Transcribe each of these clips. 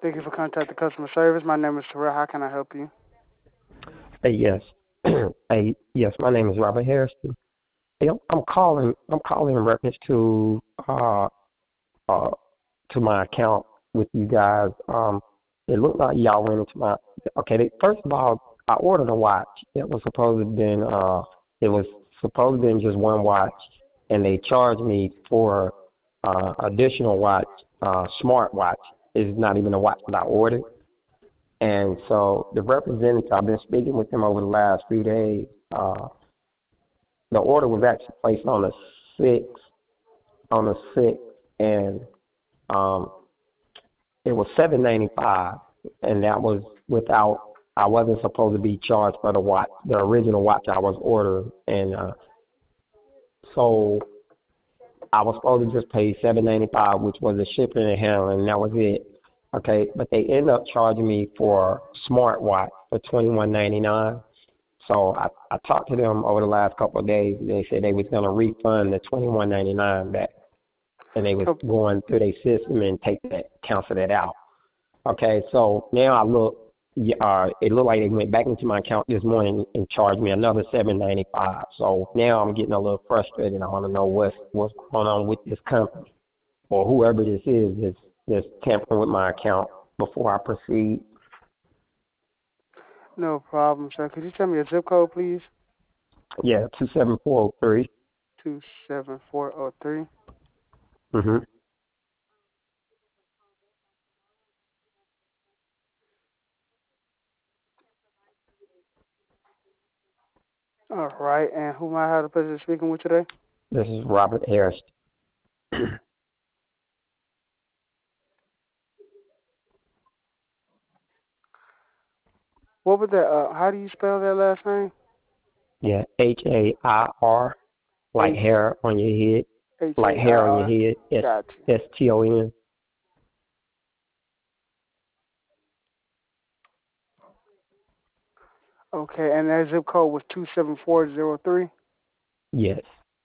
Thank you for contacting customer service. My name is Terrell. How can I help you? Hey, yes. Hey, yes. My name is Robert Harrison. Hey, I'm calling. I'm calling in reference uh uh to my account with you guys. It looked like y'all went into my. Okay. First of all, I ordered a watch. It was supposed to been just one watch, and they charged me for additional watch, smart watch. It's not even a watch that I ordered. And so the representative, I've been speaking with them over the last few days. The order was actually placed sixth, on the sixth, and um, it was $7.95, and that was without. I wasn't supposed to be charged for the watch, the original watch I was ordering, and so I was supposed to just pay $7.95, which was the shipping and handling, and that was it. Okay, but they ended up charging me for smartwatch for $21.99. So I talked to them over the last couple of days. They said they was gonna refund the $21.99 back, and they was Oh, going through their system and cancel that out. Okay, so now it looked like they went back into my account this morning and charged me another $7.95. So now I'm getting a little frustrated. I want to know what's going on with this company or whoever this is that's tampering with my account before I proceed. no problem, sir. Could you tell me your zip code, please? Yeah, 27403. 27403. Mhm. All right. And who might I have the pleasure of speaking with today? This is Robert Harris. What was that? How do you spell that last name? Yeah, HAIR, like H hair on your head, H like A I hair on your R. head. Gotcha. STON. Okay. And that zip code was 27403. Yes.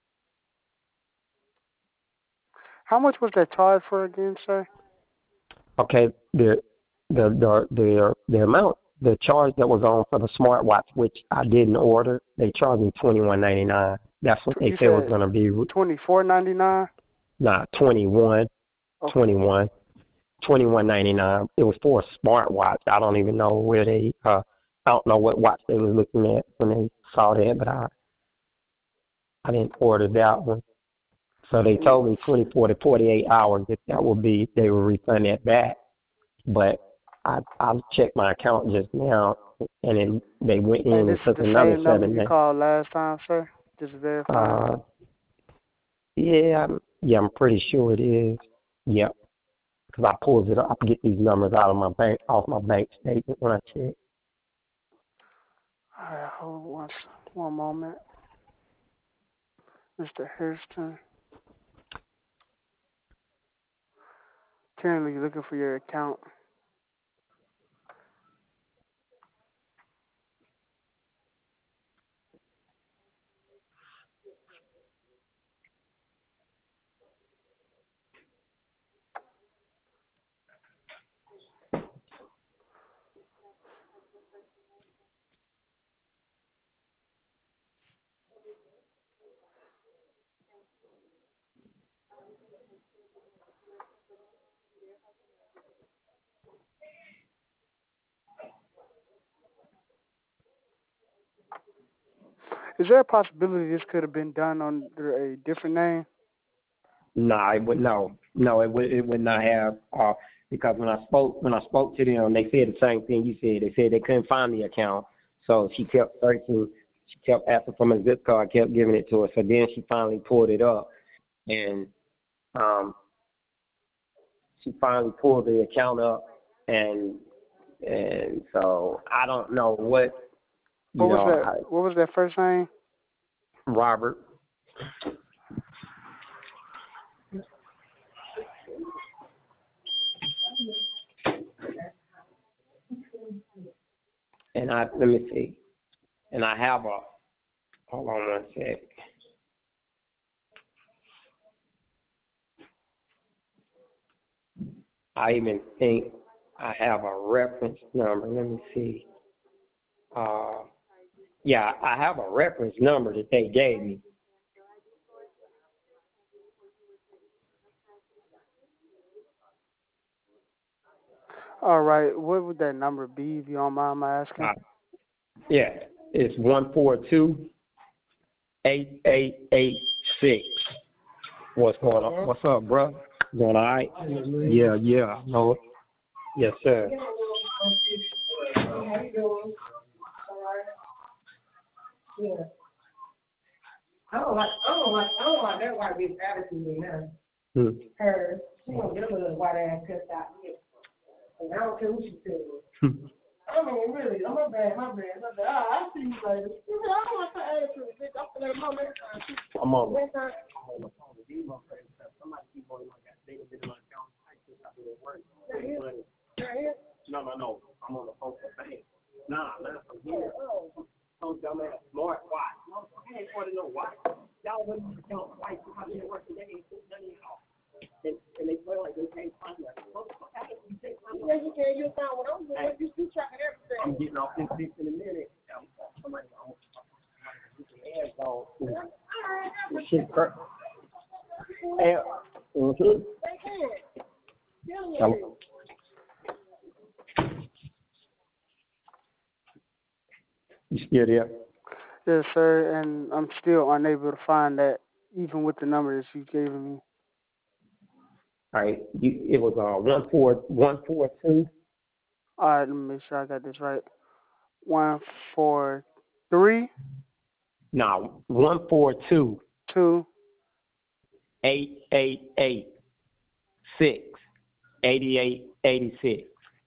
How much was that charge for again, sir? Okay. The amount, the charge that was on for the smartwatch, which I didn't order, they charged me $21.99. That's what they You said was said gonna be. 24.99. Nah, 21, Okay. 21, 21.99. It was for a smartwatch. I don't even know where they. I don't know what watch they was looking at when they saw that, but I didn't order that one. So they Mm, told me 24 to 48 hours if that would be, they would refund that back. But I checked my account just now, and they went in And and this is took the another same number seven you days. called last time, sir? Just verifying. Uh, yeah, I'm pretty sure it is. Yep, because I pulled it up. I get these numbers out of my bank, off my bank statement when I check. All right, hold on one moment. Mr. Hairston. Currently looking for your account. Is there a possibility this could have been done under a different name? Nah, it would no, it would not have. Because when I spoke to them, they said the same thing you said. They said they couldn't find the account, so she kept searching. She kept asking for my zip card, kept giving it to her. So then she finally pulled it up, and um, she finally pulled the account up, and so I don't know what What you was know. that? What was that first name? Robert, and I let me see, and I have a hold on one sec. I even think. I have a reference number. Let me see. Yeah, I have a reference number that they gave me. All right. What would that number be, if you don't mind my asking? Yeah, it's 142-8886. What's going on? What's up, bro? Doing all right? Yeah. No. Yes, sir. How you doing? Yeah. I don't like that white bitch attitude in there. Her, she gonna get a little white ass cussed out here. And I don't care what she said. I mean, really, my bad. I'll see you later. You know, I don't like her attitude, bitch. I'm gonna let her know next time. I'm on. Next time. Somebody keep on my goddamn my account. No. I'm on the phone for bank. Nah, not from here. Some dumbass smart watch. No, I ain't want to know why. Y'all wouldn't tell white people how they work today. Ain't put none of y'all. And they feel like they can't find that. Yeah, you can. You'll find what I'm doing. You tracking everything. I'm getting off this bitch in a minute. Somebody hands on. This shit crazy. You still there? Yes, sir. And I'm still unable to find that, even with the number that you gave me. All right. It was 142. All right. Let me make sure I got this right. 143. No, 142. 2. 8886. 8886.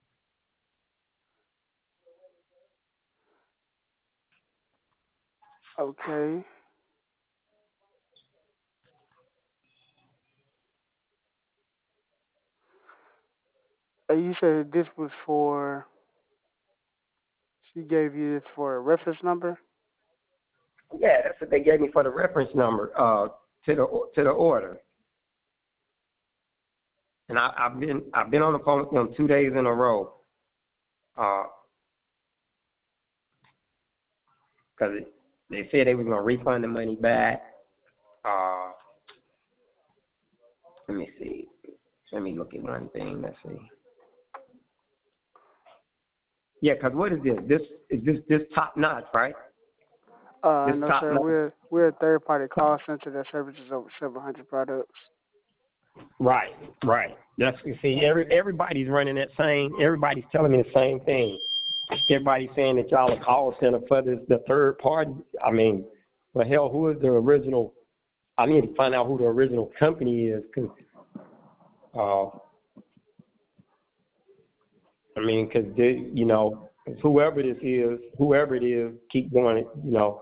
Okay. You said this was for. She gave you this for a reference number. Yeah, that's what they gave me for the reference number to the order. And I've been on the phone with them 2 days in a row. Because they said they was gonna refund the money back. Let me see. Let me look at one thing. Let's see. Yeah, because what is this? This top notch, right? No, sir. We're a third-party call center that services over 700 products. Right. That's, you see, everybody's running that same. Everybody's telling me the same thing. Everybody's saying that y'all a call center for the third party. I mean, well, hell, who is the original? I need to find out who the original company is, because, I mean, because you know, whoever it is, keep going, you know,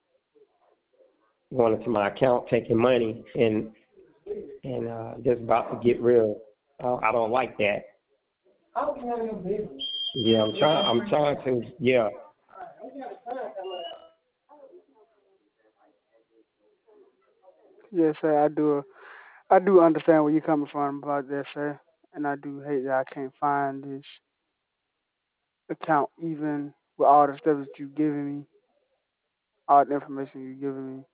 going into my account, taking money, and just about to get real. I don't like that. I don't have no business. Yeah, I'm trying to. Yeah. Yes, sir. I do understand where you're coming from about that, sir. And I do hate that I can't find this account, even with all the stuff that you've given me, all the information you've given me.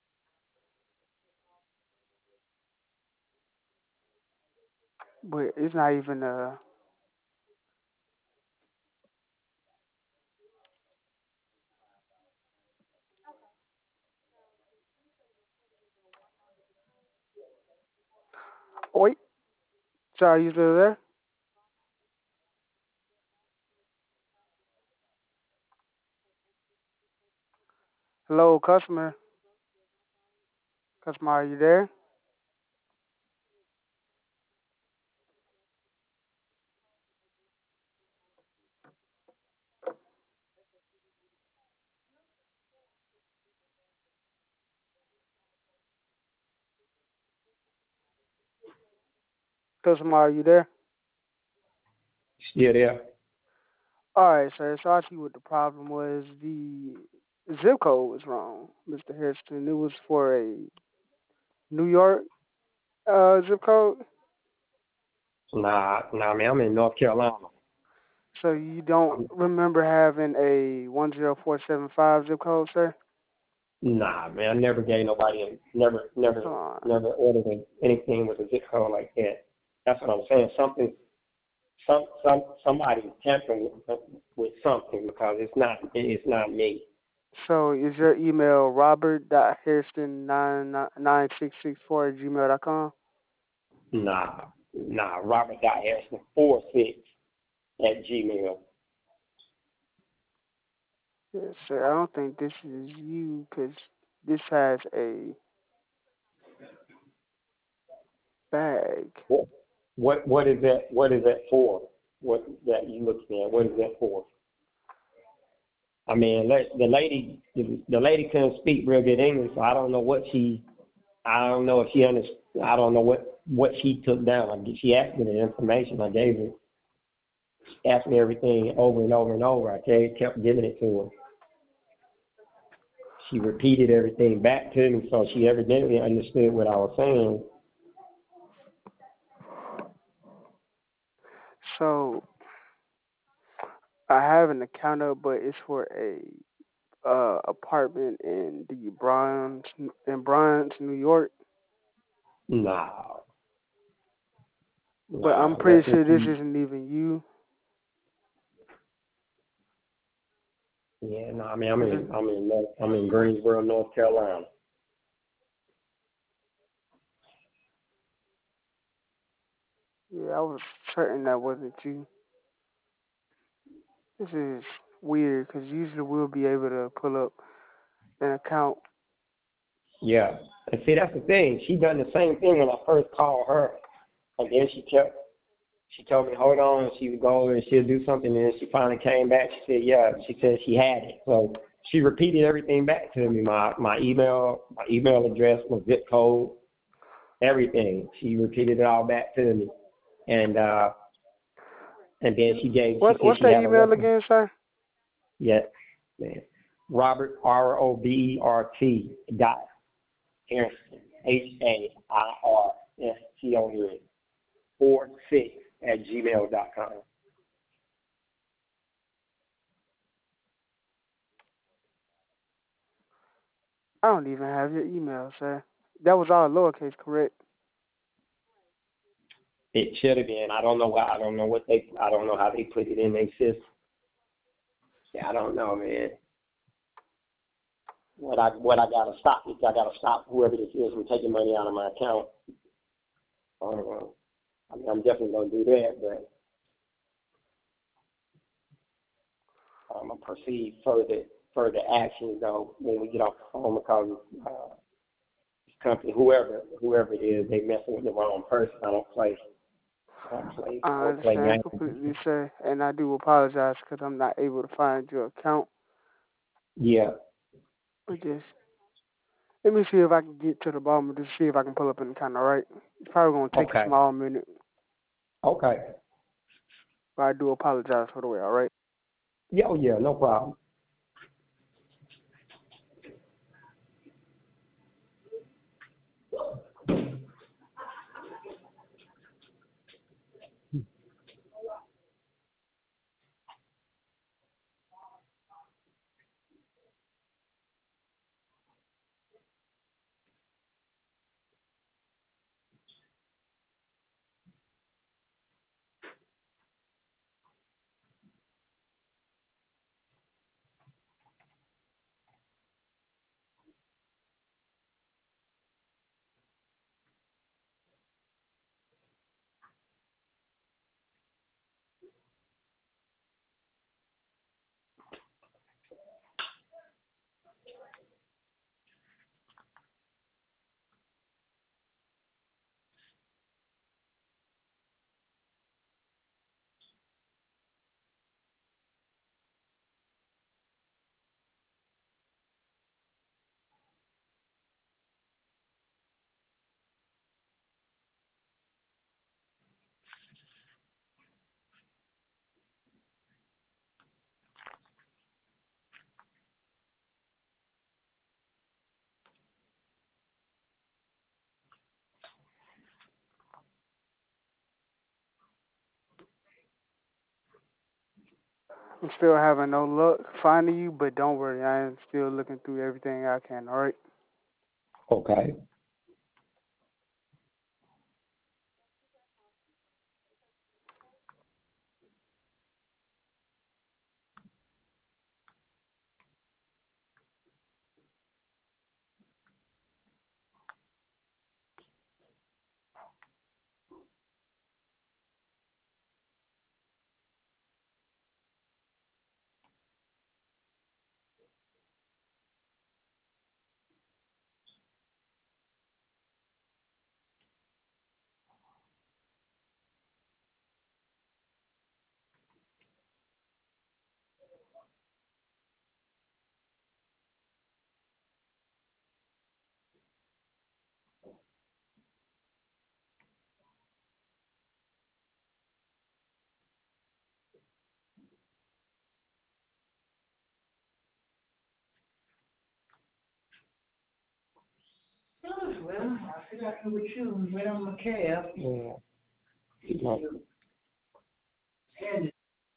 But it's not even wait. Sorry, you still there? Hello, customer. Customer, are you there? Customer, are you there? Still there? All right, sir. So I see what the problem was. The zip code was wrong, Mr. Hairston. It was for a New York zip code. Nah, man, I'm in North Carolina. So you don't remember having a 10475 zip code, sir? Nah, man, I never gave nobody, never ordered anything with a zip code like that. That's what I'm saying. Somebody's tampering with something because it's not me. So is your email robert.harrison9664@gmail.com? Nah, Robert.Harrison46 @gmail. Yes, sir. I don't think this is you because this has a bag. What is that? What is that for? What that you looking at? What is that for? I mean, the lady couldn't speak real good English, so I don't know what she. I don't know if she understood. I don't know what she took down. She asked me the information. I gave her. She asked me everything over and over and over. I kept giving it to her. She repeated everything back to me, so she evidently understood what I was saying. So I have an account up, but it's for a apartment in Bronx, New York. Nah. But I'm pretty sure this isn't even you. Yeah, no, I mean I'm in Greensboro, North Carolina. Yeah, I was certain that wasn't you. This is weird because usually we'll be able to pull up an account. Yeah, and see that's the thing. She done the same thing when I first called her, and then she told me hold on, she would go and she'll do something, and then she finally came back. She said yeah, she said she had it. So she repeated everything back to me, my email address, my zip code, everything. She repeated it all back to me, and then she gave. What's that email again, sir? Yeah, man. Robert ROBERT Harrison HARRISTON 46 @gmail.com. I don't even have your email, sir. That was all lowercase, correct? It should have been. I don't know why. I don't know how they put it in their system. Yeah, I don't know, man. What I gotta stop is I gotta stop whoever this is from taking money out of my account. I don't know. I mean, I'm definitely gonna do that, but I'm gonna proceed further actions though when we get off the phone because this company, whoever it is, they messing with the wrong person. I don't play. I understand completely, sir, and I do apologize because I'm not able to find your account. Yeah. But just let me see if I can get to the bottom of this, see if I can pull up an account, all right? It's probably going to take a small minute. Okay. But I do apologize for the way, all right? Yeah, no problem. I'm still having no luck finding you, but don't worry, I am still looking through everything I can. All right. Okay. Well, I figured I could choose right on my calf. Yeah. And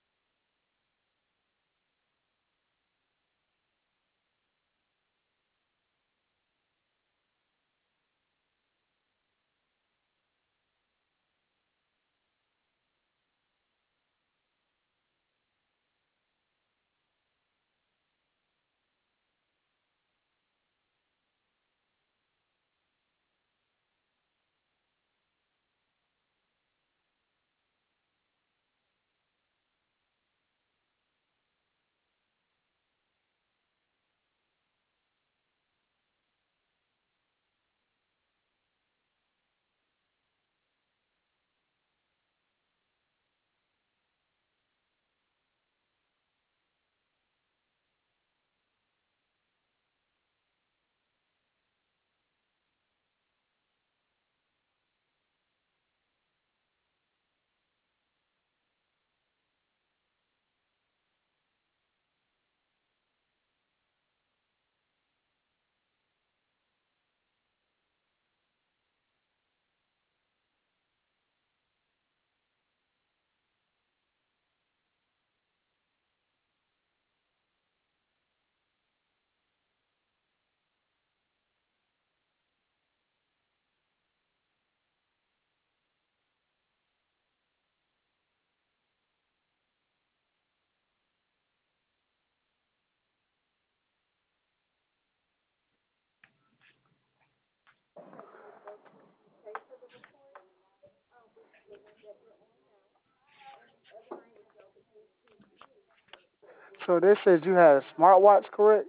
So this says you had a smartwatch, correct?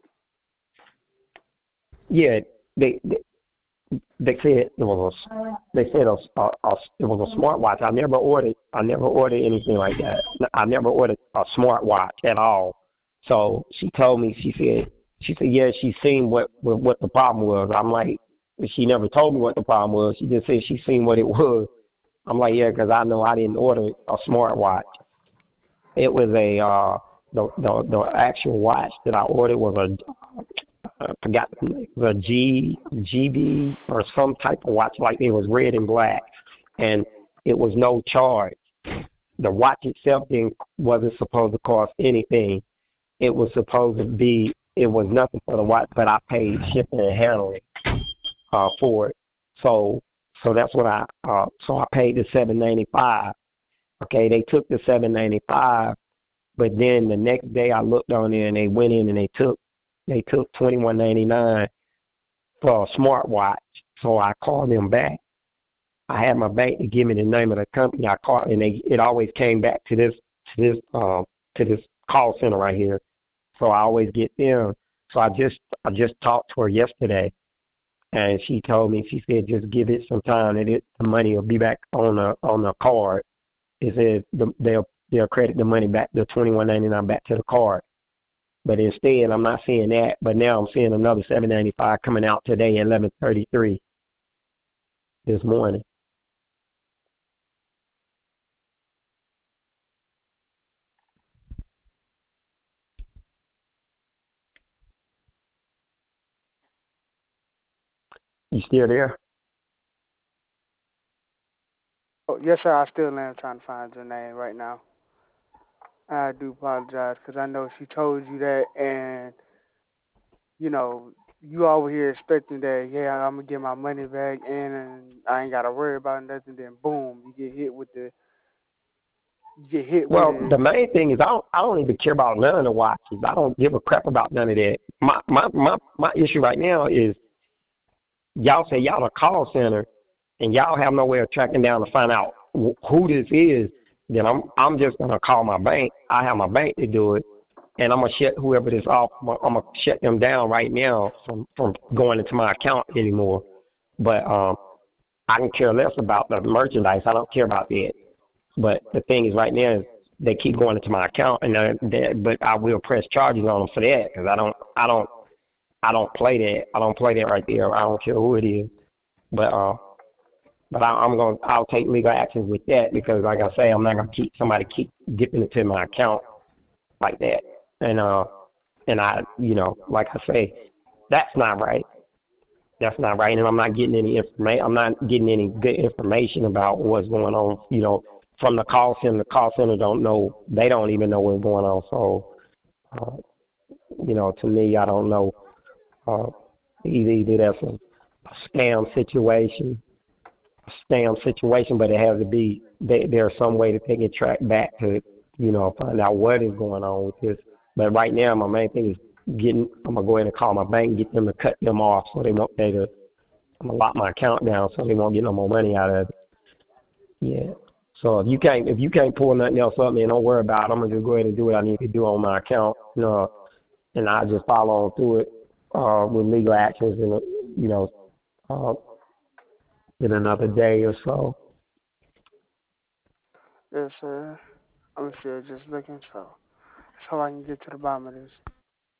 Yeah. They said it was they said it was a smartwatch. I never ordered anything like that. I never ordered a smartwatch at all. So she told me she said yeah, she seen what the problem was. I'm like, she never told me what the problem was. She just said she seen what it was. I'm like, yeah, because I know I didn't order a smartwatch. It was the actual watch that I ordered was I forgot the GB or some type of watch, like it was red and black, and it was no charge. The watch itself wasn't supposed to cost anything. It was supposed to be, it was nothing for the watch, but I paid shipping and handling for it. So that's what so I paid the $7.95. Okay, they took the $7.95, but then the next day I looked on there and they went in and they took $21.99 for a smartwatch. So I called them back. I had my bank to give me the name of the company. I called and it always came back to this call center right here. So I always get them. So I just talked to her yesterday, and she told me, she said just give it some time and the money will be back on the card. It said they'll credit the money back, the $21.99 back to the card. But instead, I'm not seeing that. But now I'm seeing another $7.95 coming out today at 11:33 this morning. You still there? Oh, yes, sir. I still am trying to find your name right now. I do apologize because I know she told you that, and you know, you over here expecting that, yeah, I'm gonna get my money back, and I ain't gotta worry about nothing. Then boom, you get hit with Well, it. the main thing is I don't even care about none of the watches. I don't give a crap about none of that. My issue right now is y'all say y'all a call center and y'all have no way of tracking down to find out who this is. Then I'm just gonna call my bank. I have my bank to do it, and I'm gonna shut whoever this off. I'm gonna shut them down right now from going into my account anymore. But I can care less about the merchandise. I don't care about that. But the thing is, right now, is they keep going into my account, and but I will press charges on them for that because I don't play that. I don't play that right there. I don't care who it is. But I'll take legal actions with that because, like I say, I'm not gonna keep dipping into my account like that. And I, like I say, that's not right. That's not right, and I'm not getting any information. I'm not getting any good information about what's going on. From the call center. The call center don't know. They don't even know what's going on. So, to me, I don't know. Either that's a scam situation, but it has to be. There's some way that they can track back to, find out what is going on with this. But right now, my main thing is I'm gonna go ahead and call my bank and get them to cut them off so they won't. I'm gonna lock my account down so they won't get no more money out of it. Yeah. So if you can't pull nothing else up, man, don't worry about it. I'm gonna just go ahead and do what I need to do on my account, and I just follow on through it with legal actions, and uh, in another day or so. Yes, sir. I'm still just looking, so I can get to the bottom of this.